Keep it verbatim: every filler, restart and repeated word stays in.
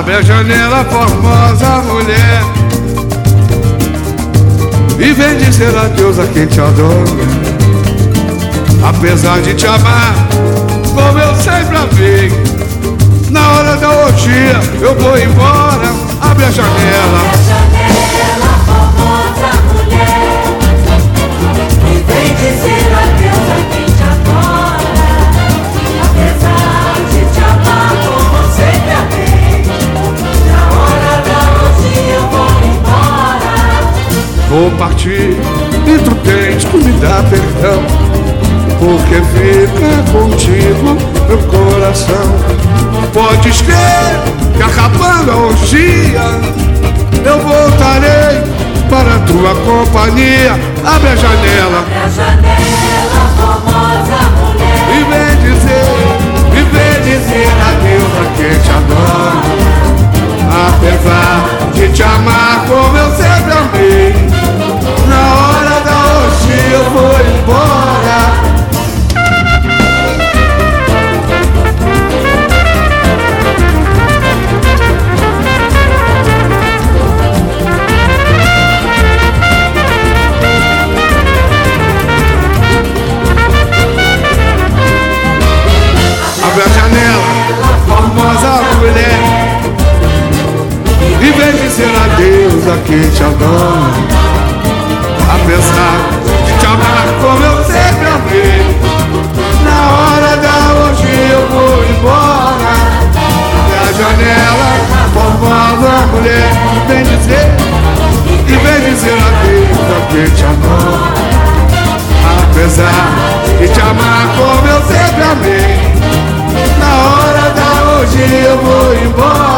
Abre a janela, formosa mulher, e vem dizer adeus a quem te adora. Apesar de te amar, como eu sempre amei, na hora da orgia eu vou embora. Abre a janela, abre a janela, formosa mulher, e vem dizer adeus a quem te adora. Apesar de te amar, como eu sempre amei, na hora da orgia eu vou embora. vou partir e tu tens que me dar perdão, porque fica contigo meu coração. Podes crer que acabando a orgia eu voltarei para a tua companhia. Abre a janela, abre a janela, formosa mulher, e vem dizer, e vem dizer adeus a quem te adora. Apesar de te amar como eu sempre amei, na hora da orgia eu vou embora. Abre a janela, formosa mulher, e vem dizer adeus a quem te adora. Apesar de te amar como eu sempre amei, na hora da orgia eu vou embora. Abre a janela, formosa mulher, vem dizer, e vem dizer adeus a quem te adora. Apesar de te amar como eu sempre amei, na hora da orgia eu vou embora.